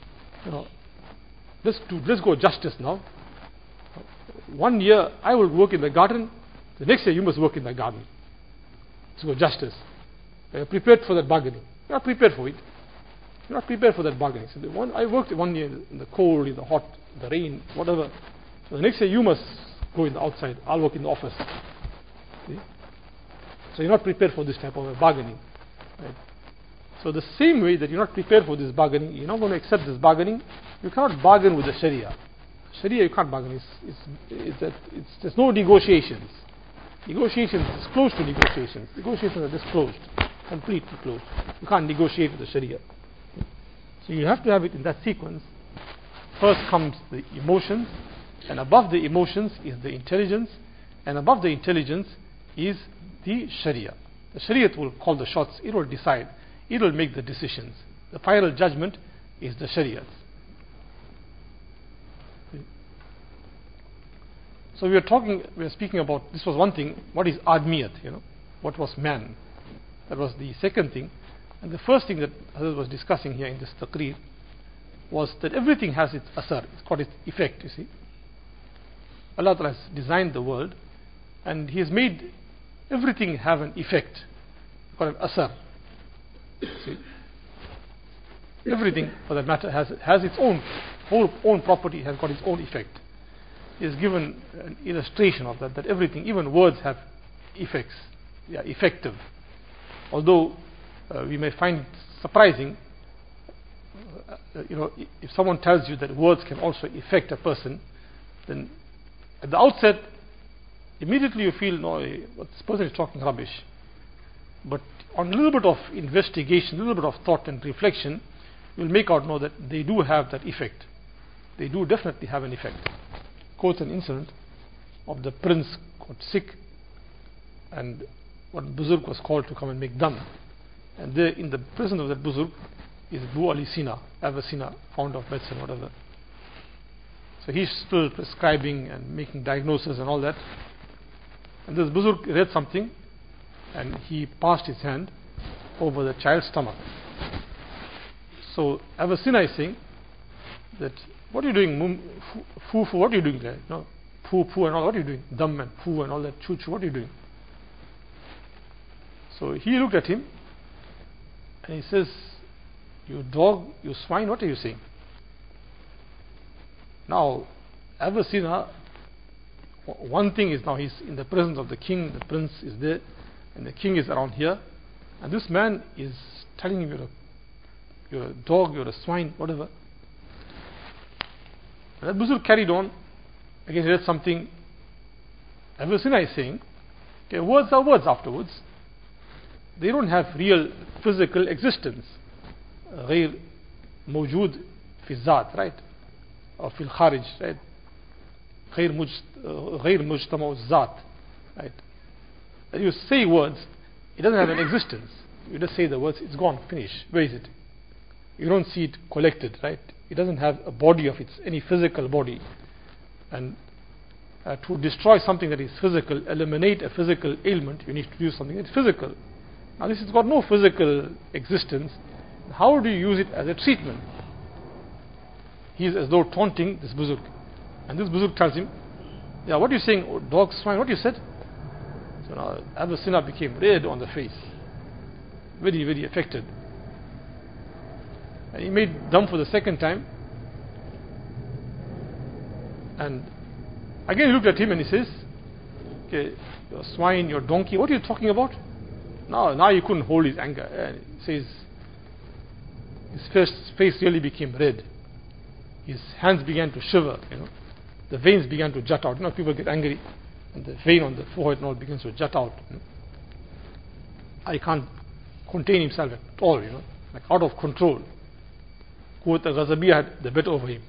let's go justice now. 1 year I will work in the garden, the next year you must work in the garden. Let's go justice. Are you prepared for that bargaining? You're not prepared for it. You're not prepared for that bargaining. So I worked 1 year in the cold, in the hot, the rain, whatever. So the next year you must go in the outside. I'll work in the office. See? So you're not prepared for this type of bargaining. Right? So the same way that you're not prepared for this bargaining, you're not going to accept this bargaining. You cannot bargain with the Sharia. Sharia you can't bargain. There's no negotiations. Negotiations is close to negotiations. Negotiations are just closed, completely closed. You can't negotiate with the Sharia. So you have to have it in that sequence. First comes the emotions, and above the emotions is the intelligence, and above the intelligence is the Sharia. The Sharia will call the shots. It will decide. It will make the decisions. The final judgment is the Sharia. So we are speaking about, this was one thing, what is admiyat, what was man. That was the second thing. And the first thing that Hazrat was discussing here in this taqreer was that everything has its asar, it's got its effect, you see. Allah Ta'ala has designed the world and He has made everything have an effect, called an asar. See? Everything, for that matter, has its own property, has got its own effect. He has given an illustration of that everything, even words have effects, effective. Although we may find it surprising, if someone tells you that words can also affect a person, then at the outset, immediately you feel, no, this person is talking rubbish. But on a little bit of investigation, a little bit of thought and reflection, you'll make out know that they do have that effect. They do definitely have an effect. Quote an incident of the prince got sick, and one Buzurg was called to come and make dam. And there in the presence of that Buzurg is Abu Ali Sina, Avicenna, founder of medicine, whatever. So he's still prescribing and making diagnosis and all that. And this Buzurg read something and he passed his hand over the child's stomach. So Avicenna is saying that, what are you doing? Foo, what are you doing there? No, poo and all, what are you doing? Dum and poo and all that, choo, what are you doing? So he looked at him and he says, you dog, you swine, what are you saying? Now, Avicenna, one thing is now he's in the presence of the king, the prince is there, and the king is around here, and this man is telling him, you're a dog, you're a swine, whatever. And that Buzurg carried on. Again he read something. Avicenna is saying, okay, words are words afterwards. They don't have real physical existence. غير موجود في الذات, right? Or في الخارج, right? غير مجتمع الذات, right? When you say words, it doesn't have an existence. You just say the words, it's gone, finish. Where is it? You don't see it collected, right? It doesn't have a body of its, any physical body. And to destroy something that is physical, eliminate a physical ailment, you need to use something that's physical. Now this has got no physical existence. How do you use it as a treatment? He is as though taunting this Buzurg. And this Buzurg tells him, yeah, what are you saying, oh, dog, swine, what you said? So now Avicenna became red on the face, very, very affected. And he made dam for the second time. And again he looked at him and he says, okay, your swine, your donkey, what are you talking about? Now he couldn't hold his anger. And he says, his face really became red. His hands began to shiver, The veins began to jut out. People get angry and the vein on the forehead and all begins to jut out. I can't contain himself at all, like out of control. Quwwat al-Ghazabiyya had the better over him.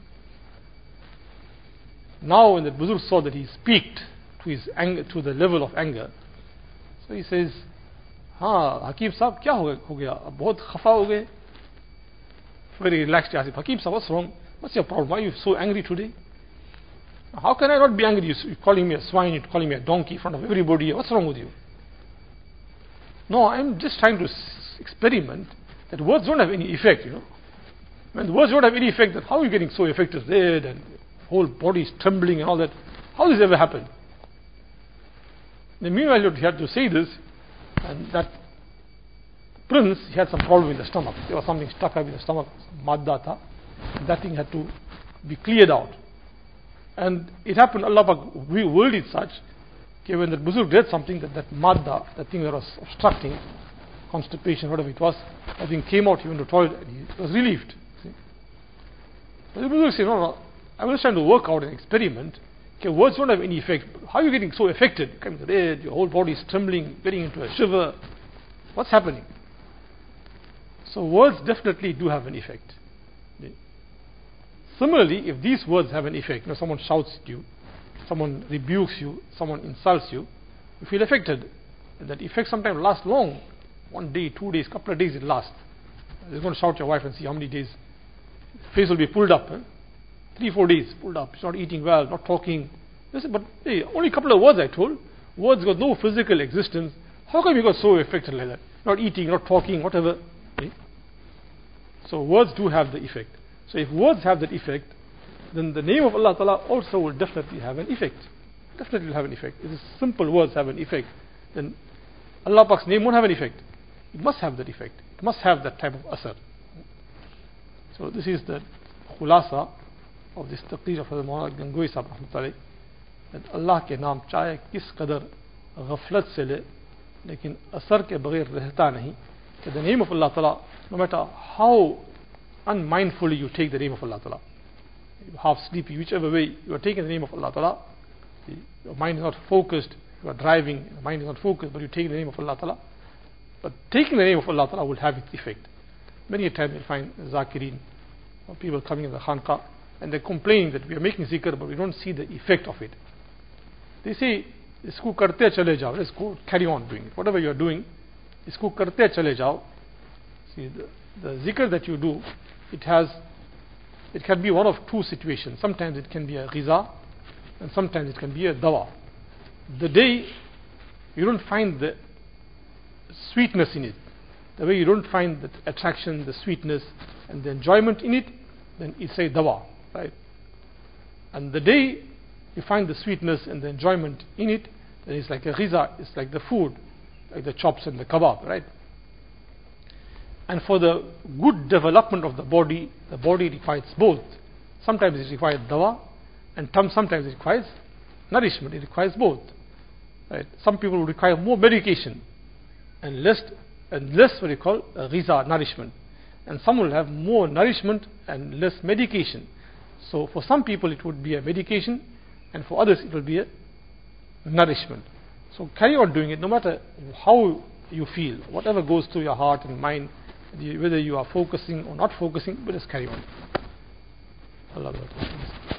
Now when the Buzurg saw that he's peaked to his anger, to the level of anger, so he says, Hakim Sahab, kya ho gaya? Bahut khafa ho gaye. Very relaxed, he asked, Hakim Sahab, what's wrong? What's your problem? Why are you so angry today? How can I not be angry? You're calling me a swine, you're calling me a donkey in front of everybody. What's wrong with you? No, I'm just trying to experiment that words don't have any effect, When the words don't have any effect, then how are you getting so affected, red, and whole body is trembling and all that? How does this ever happen? Then meanwhile, he had to say this, and that prince, he had some problem in the stomach. There was something stuck up in the stomach, madda tha, and that thing had to be cleared out. And it happened, Allah Pak willed it such, okay, when the Buzurg did something, that madda, that thing that was obstructing, constipation, whatever it was, that thing came out, he went to the toilet, and he was relieved. See? But the Buzurg said, no, I was trying to work out an experiment. Okay, words don't have any effect. How are you getting so affected? You're coming to red, your whole body is trembling, getting into a shiver. What's happening? So words definitely do have an effect. Similarly, if these words have an effect, someone shouts at you, someone rebukes you, someone insults you, you feel affected. And that effect sometimes lasts long. 1 day, 2 days, couple of days it lasts. You're going to shout at your wife and see how many days. Face will be pulled up. 3-4 days pulled up. She's not eating well, not talking. But hey, only a couple of words I told. Words got no physical existence. How come you got so affected like that? Not eating, not talking, whatever. Okay? So words do have the effect. So if words have that effect, then the name of Allah Ta'ala also will definitely have an effect. Definitely will have an effect. If the simple words have an effect, then Allah Pak's name won't have an effect. It must have that effect. It must have that type of asar. So this is the khulasa of this taqdeer of Hazrat Maulana Gangohi Sahib Rahmatullahi, that Allah ke naam chahe kis qadar ghaflat se le, lekin asar ke baghair rehta nahi. That the name of Allah Ta'ala, no matter how unmindfully you take the name of Allah Ta'ala, half sleepy, whichever way you are taking the name of Allah Ta'ala, your mind is not focused, you are driving, your mind is not focused, but you take the name of Allah Ta'ala. But taking the name of Allah Ta'ala will have its effect. Many a time you find zakirin, or people coming in the khanqa, and they're complaining that we are making zikr, but we don't see the effect of it. They say, isko karte chale jao, let's go carry on doing it. Whatever you are doing, isko karte chale jao. See, the zikr that you do, it can be one of two situations. Sometimes it can be a ghiza, and sometimes it can be a dawa. The day you don't find the sweetness in it, the way you don't find the attraction, the sweetness, and the enjoyment in it, then it's a dawa, right? And the day you find the sweetness and the enjoyment in it, then it's like a ghiza, it's like the food, like the chops and the kebab, right? And for the good development of the body requires both. Sometimes it requires dawa, and sometimes it requires nourishment. It requires both. Right? Some people will require more medication and less what you call ghiza, nourishment. And some will have more nourishment and less medication. So for some people it would be a medication, and for others it will be a nourishment. So carry on doing it, no matter how you feel, whatever goes through your heart and mind, whether you are focusing or not focusing, but just carry on. Allah.